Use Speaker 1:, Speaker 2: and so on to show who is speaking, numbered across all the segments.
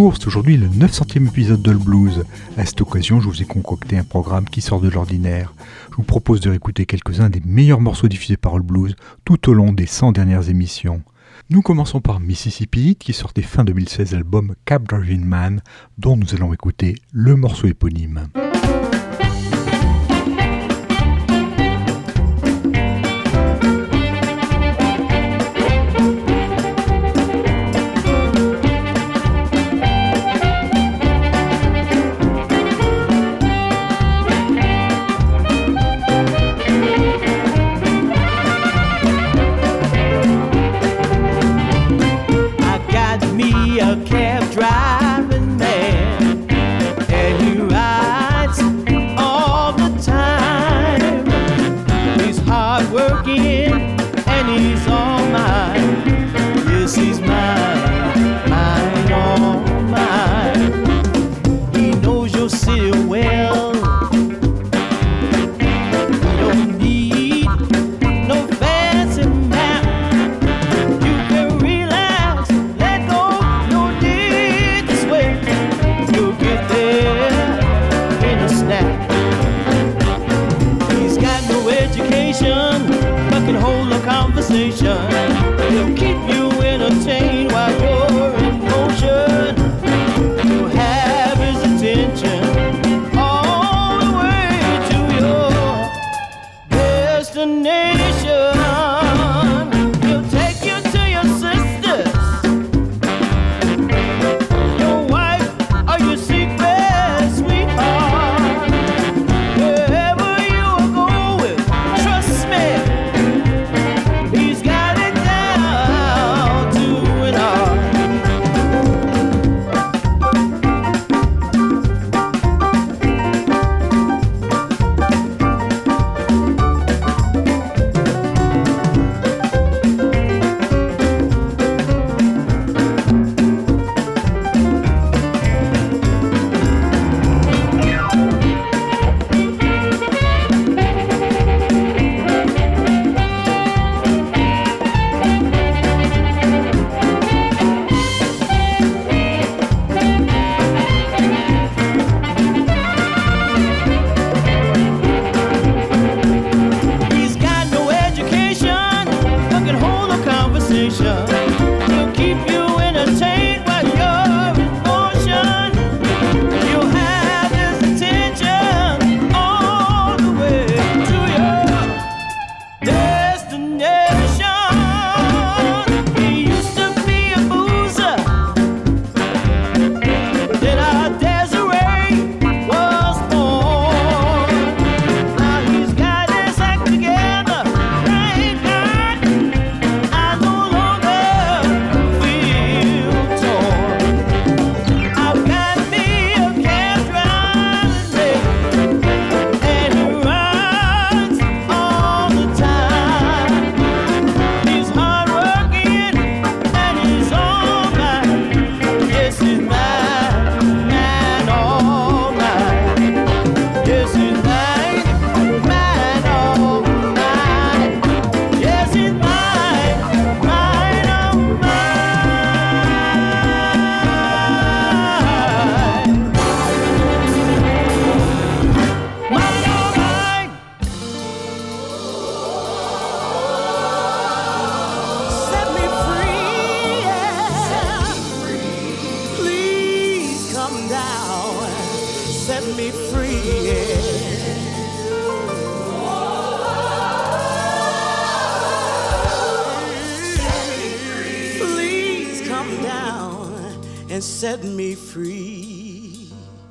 Speaker 1: Bonjour, c'est aujourd'hui le 900e épisode de Le Blues. À cette occasion, je vous ai concocté un programme qui sort de l'ordinaire. Je vous propose de réécouter quelques-uns des meilleurs morceaux diffusés par Le Blues tout au long des 100 dernières émissions. Nous commençons par Mississippi Heat qui sortait fin 2016 l'album Cab Driving Man, dont nous allons écouter le morceau éponyme.
Speaker 2: He'll keep you entertained while you're in motion. You'll have his attention all the way to your destination. He'll take you to your sisters, your wife, or your secret sweetheart. Wherever you are going, trust me.
Speaker 3: Set me free.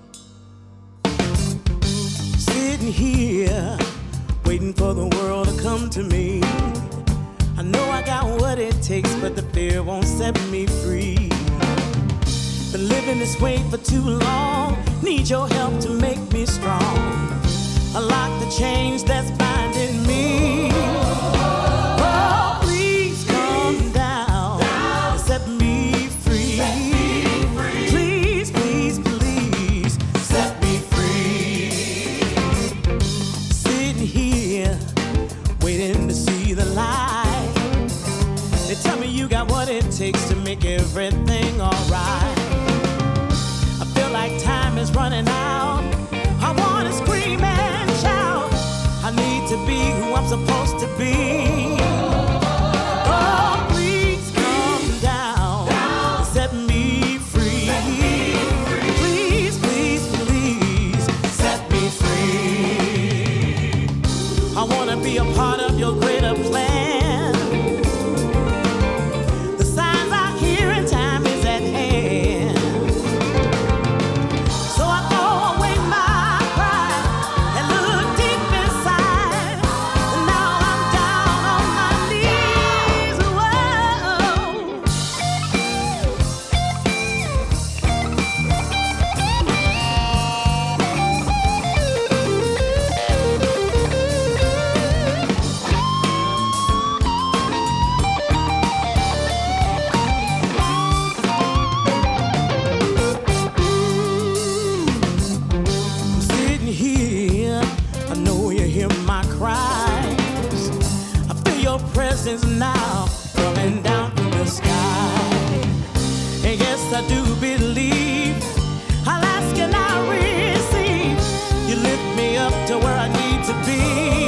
Speaker 3: Sitting here, waiting for the world to come to me. I know I got what it takes, but the fear won't set me free. Been living this way for too long. Need your help to make me strong. Unlock the chains that's binding me. Oh, please come down and set me free. Please, please, please set me free. Sitting here, waiting to see the light. They tell me you got what it takes to make everything alright. be a part of your greater plan. The signs I hear in time is at hand. So I throw away my pride and look deep inside. And now I'm down on my knees. Whoa. I'm sitting here, I know you hear my cries. I feel your presence now coming down from the sky. And yes, I do believe I'll ask and I'll receive. You lift me up to where I need to be.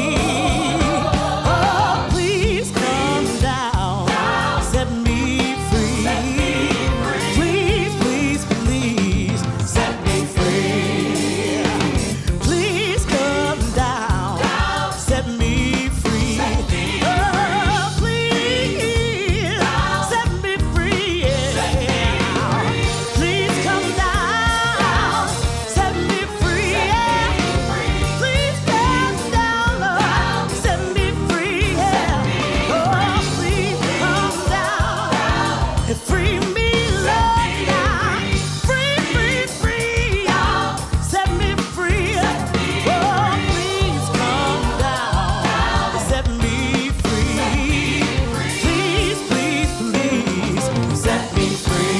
Speaker 3: Oh, please come down, set me free. Please, please, please, set me free. Please come down, set me free. Oh, please, set me free. Please come down, set me free. Please come down, Lord, set me free. Oh, please come down and free me, Lord, now. Free, free, free. Set me free. Oh, please come down and set me free. Please, please, please, set me free.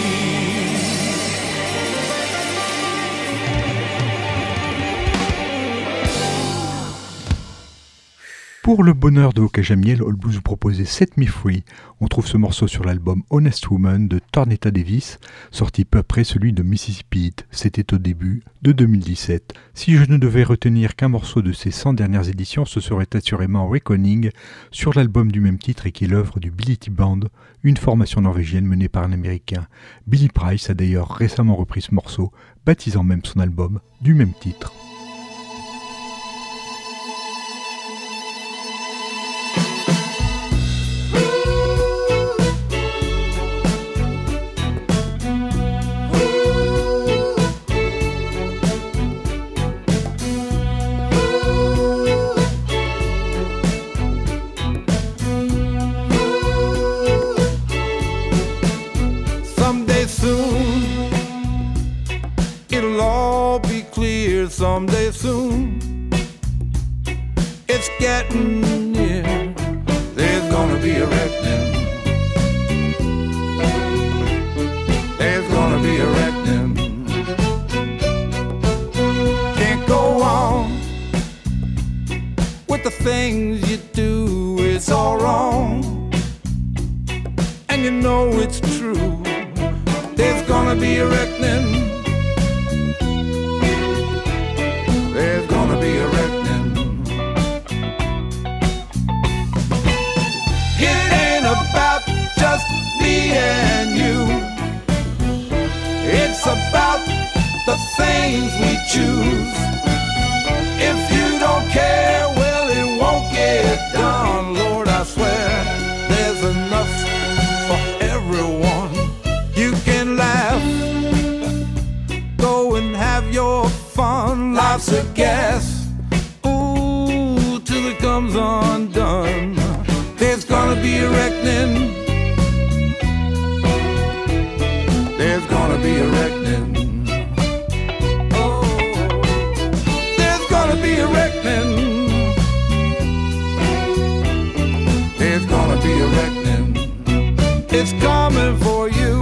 Speaker 1: Pour le bonheur de vos cages à miel, All Blues vous proposait Set Me Free. On trouve ce morceau sur l'album Honest Woman de Tornetta Davis, sorti peu après celui de Mississippi Heat. C'était au début de 2017. Si je ne devais retenir qu'un morceau de ces 100 dernières éditions, ce serait assurément Reckoning, sur l'album du même titre et qui est l'œuvre du Billy T Band, une formation norvégienne menée par un Américain. Billy Price a d'ailleurs récemment repris ce morceau, baptisant même son album du même titre.
Speaker 4: Someday soon, it'll all be clear. Someday soon, it's getting near. There's gonna be a reckoning. There's gonna be a reckoning. Can't go on with the things you do. It's all wrong, and you know it's true. There's gonna be a reckoning. There's gonna be a reckoning. It ain't about just me and you. It's about the things we choose. If you don't care, well, it won't get done. Lord, I swear there's enough for everyone. You can laugh, go and have your fun. Life's a guess, ooh, till it comes undone. There's gonna be a reckoning. There's gonna be a reckoning. Oh, there's gonna be a reckoning. There's gonna be a reckoning. It's coming for you.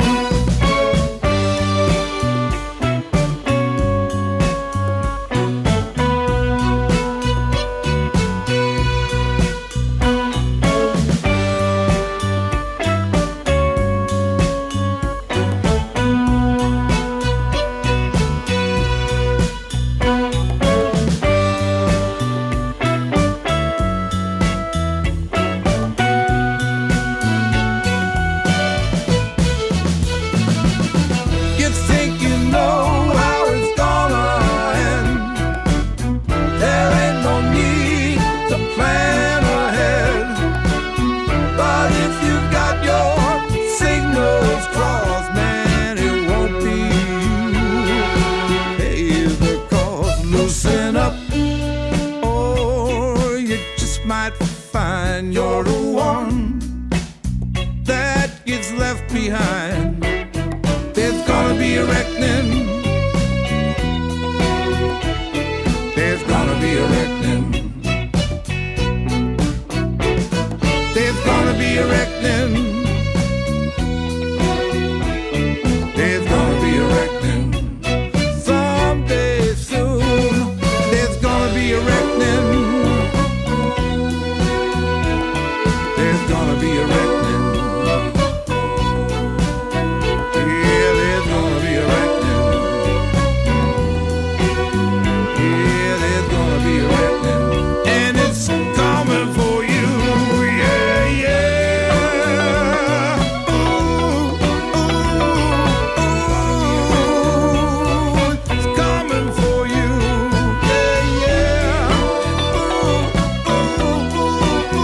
Speaker 4: might find you're the one that gets left behind. There's gonna be a reckoning. There's gonna be a reckoning. There's gonna be a reckoning. There's gonna be a reckoning. Someday soon, there's gonna be a reckoning. There's gonna be a reckoning. Yeah, there's gonna be a reckoning. Yeah, there's gonna be a reckoning. And it's coming for you. Yeah, yeah. Ooh, ooh, ooh. It's coming for you. Yeah, yeah. Ooh, ooh, ooh,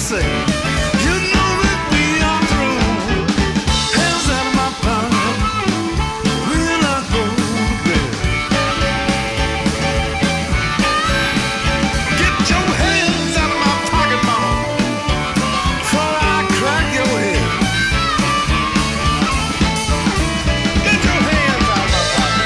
Speaker 4: say, you know that we are through. Hands out of my pocket when I go to bed. Get your hands out of my pocket, mama, before I crack your head. Get your hands out of my pocket.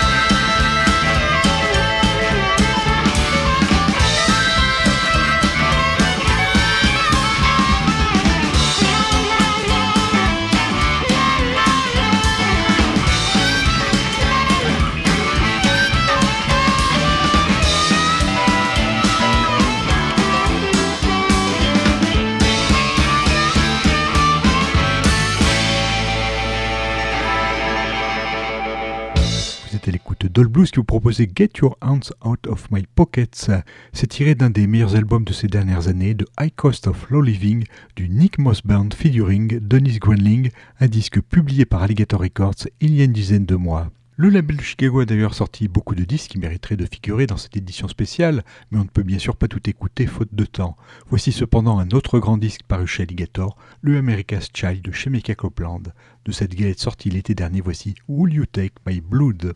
Speaker 1: Vous êtes à l'écoute de Doll Blues qui vous proposait Get Your Hands Out of My Pockets. C'est tiré d'un des meilleurs albums de ces dernières années, de High Cost of Low Living, du Nick Moss Band featuring Dennis Greenling, un disque publié par Alligator Records il y a une dizaine de mois. Le label de Chicago a d'ailleurs sorti beaucoup de disques qui mériteraient de figurer dans cette édition spéciale, mais on ne peut bien sûr pas tout écouter faute de temps. Voici cependant un autre grand disque paru chez Alligator, le America's Child de Shemekia Copeland. De cette galette sortie l'été dernier, voici Will You Take My Blood.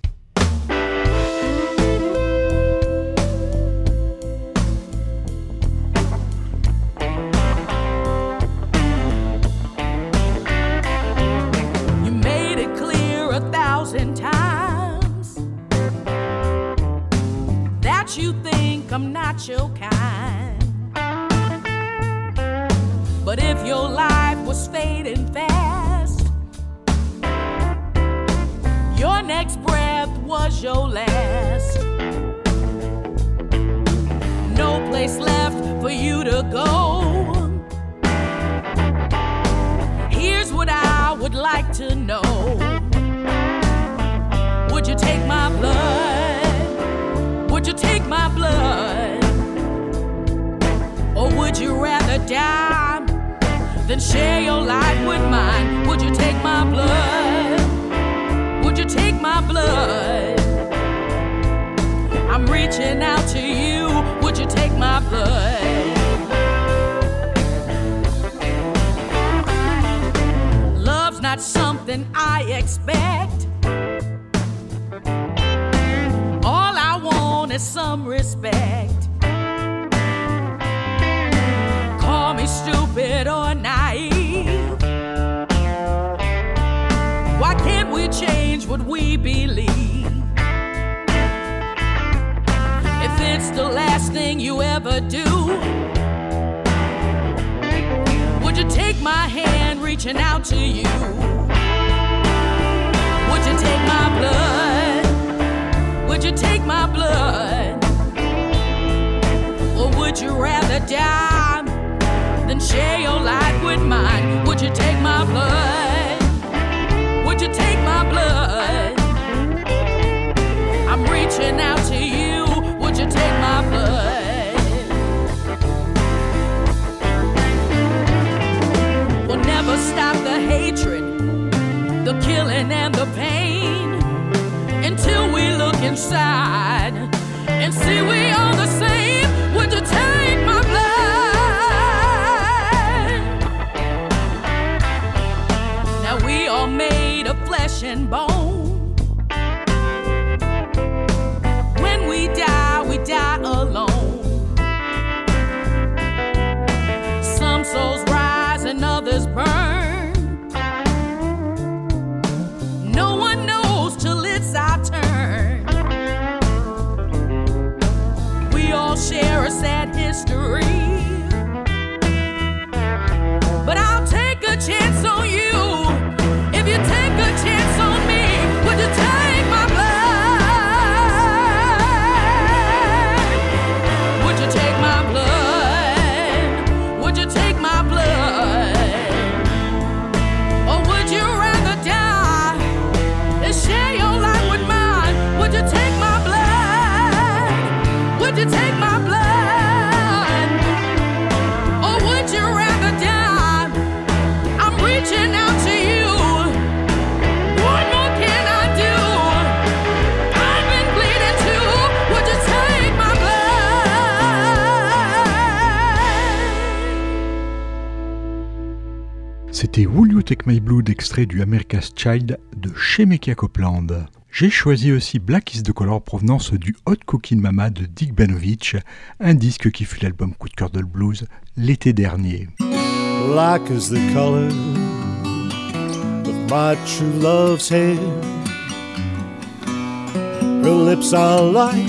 Speaker 5: You made it clear 1,000 times that you think I'm not your kind. But if your life was fading fast, your next breath was your last. No place left for you to go. Here's what I would like to know. Would you take my blood? Would you take my blood? Or would you rather die than share your life with mine? Would you take my blood? Would you take my blood? I'm reaching out to you. Would you take my blood? Love's not something I expect. All I want is some respect. Call me stupid or naive. Why can't we change what we believe? If it's the last thing you ever do, would you take my hand reaching out to you? Would you take my blood? Would you take my blood? Or would you rather die than share your life with mine? Would you take my blood? Would you take my blood? I'm reaching out to you. Would you take my blood? We'll never stop the hatred, the killing and the pain, until we look inside and see we are the same. Would you take my blood? Now we are made of flesh and bone. When we die alone. Some souls rise and others burn. No one knows till it's our turn. We all share a sad history, but I'll take a chance on you if you take a chance on me.
Speaker 1: C'était Will You Take My Blood, extrait du America's Child de chez Mekia Copeland. J'ai choisi aussi Black is the Color, provenance du Hot Cookin' Mama de Dick Benovich, un disque qui fut l'album coup de cœur de blues l'été dernier.
Speaker 6: Black is the color of my true love's hair. Her lips are like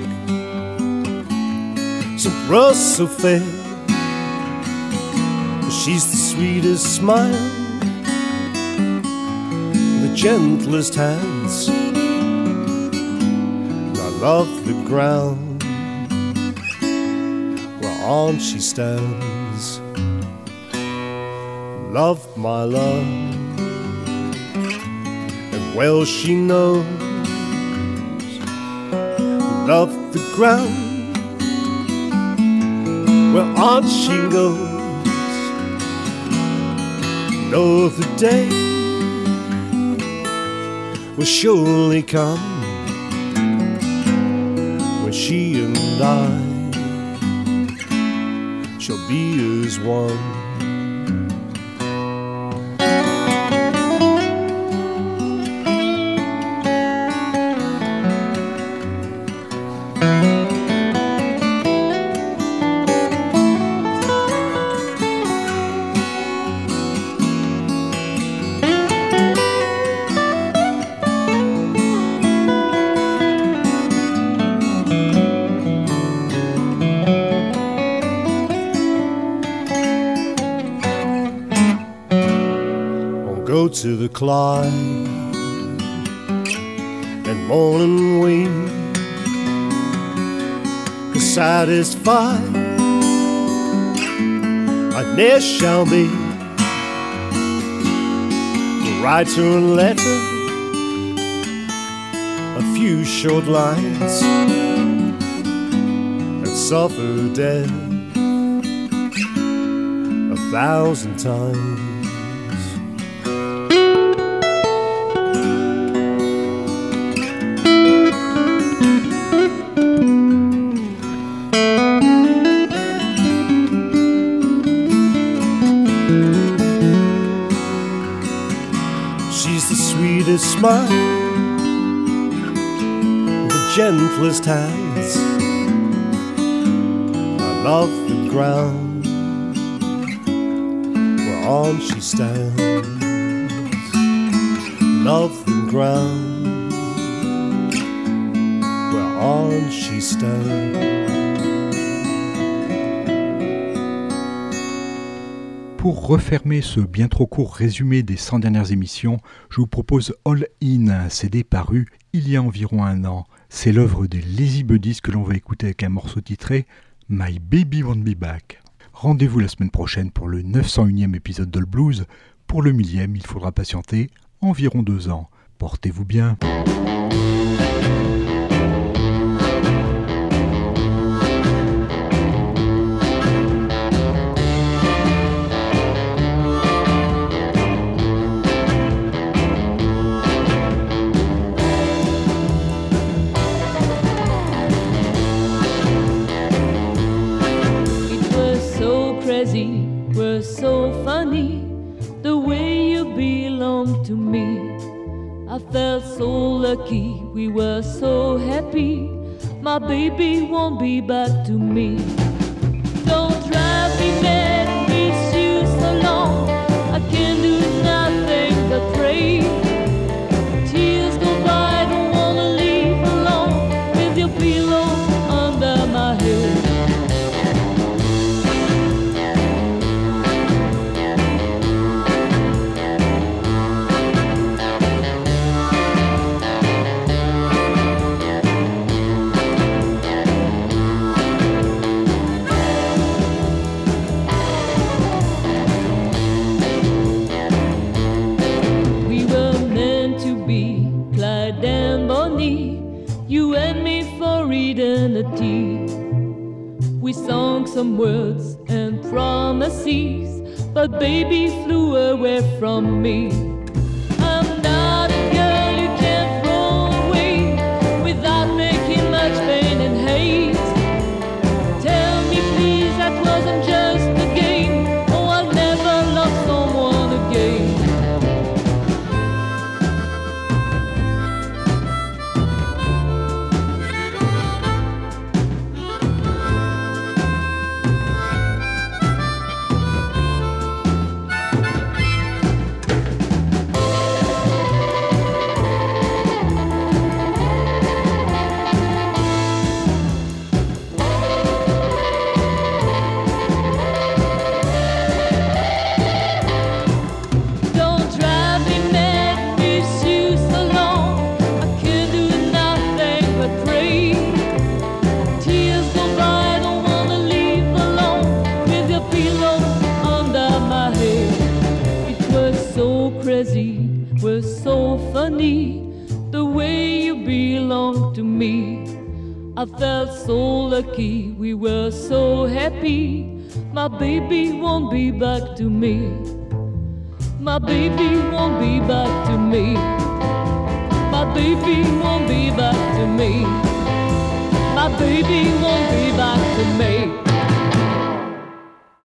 Speaker 6: some rust so fair. She's the sweetest smile, the gentlest hands. And I love the ground whereon she stands. Love my love, and well she knows. Love the ground whereon she goes. Know the day will surely come when she and I shall be as one. To the Clyde and morning wing, satisfied I ne'er shall be. Write her a letter, a few short lines, and suffer death 1,000 times. Smile, the gentlest hands. I love the ground whereon she stands. Love the ground whereon she stands.
Speaker 1: Pour refermer ce bien trop court résumé des 100 dernières émissions, je vous propose All In, un CD paru il y a environ un an. C'est l'œuvre des Lazy Buddies que l'on va écouter avec un morceau titré My Baby Won't Be Back. Rendez-vous la semaine prochaine pour le 901e épisode de Blues. Pour le 1000e, il faudra patienter environ 2 ans. Portez-vous bien.
Speaker 5: Were so funny the way you belong to me. I felt so lucky, we were so happy. My baby won't be back to me. Don't drive me mad, miss you so long. I can't do nothing but pray. Tears go by, don't wanna leave alone with your pillow under my head. We sang some words and promises, but baby flew away from me. I'm not a girl you can throw away without making much pain and hate. Tell me please that wasn't just a game. Oh, I'll never love someone again.
Speaker 7: so funny, the way you belong to me. I felt so lucky, we were so happy. My baby won't be back to me. My baby won't be back to me. My baby won't be back to me. My baby won't be back to me.